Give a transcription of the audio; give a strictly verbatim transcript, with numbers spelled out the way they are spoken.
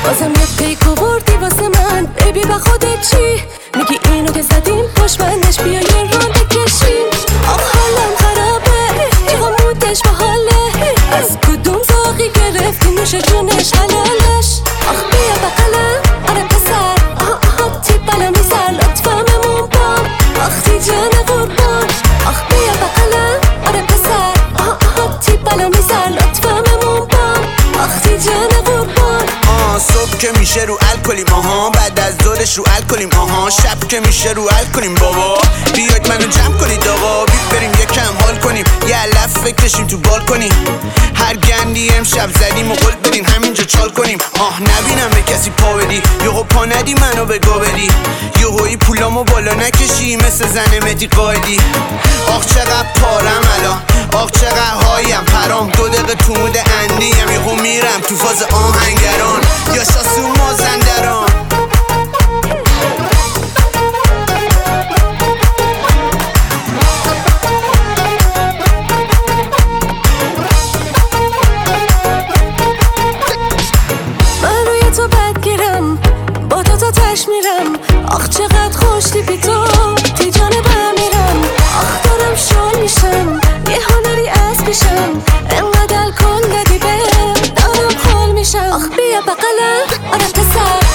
بازم یه پیک آوردی واسه من بیبی و خودت چی؟ میگی اینو که زدیم پشت بندش بیا یه ران بکشیم. آخ حالم خرابه چقا مودش باحاله، از کدوم زاقی گرفتی نوش جونش حلالش. آخ بیا بقلم آره پسر، آها آها تی بلا میزر لطفا ممون بام. آخ تی جان قربان، آخ بیا بقلم آره پسر، آها آها تی بلا میزر لطفا ممون بام. آخ تی جان قربان. آه صبح که میشه رو الکلیم، آها بعد از ظهرش رو الکلیم، آها شب که میشه رو الکلیم. بابا بیاید منو جمع کنید آقا، بی بریم یکم حال کنیم، یه علف بکشیم تو بال کنیم. هر گندی امشب زدیم و قول بدیم همینجا چال کنیم. آه نبینم به کسی پا بدی، یهو پا ندی منو به گا بدی، یهویی پولامو بالا نکشی مثل زن مهدی قائدی. آخ چقدر پارم الان، آخ چقدر هایم پرام، دو دقیقه تو مود اندیم یهو میرم تو فاز آهنگران یا شاسو مازندران. من روی تو بدگیرم با تو تا تش میرم. آخ چقدر خوشتی بی تو تی جان بمیرم. آخ دارم شال میشم یه هنری از پیشم، انقدر کن دادی بهم دارم خال میشم. آخ بیا بقلم آره پسر،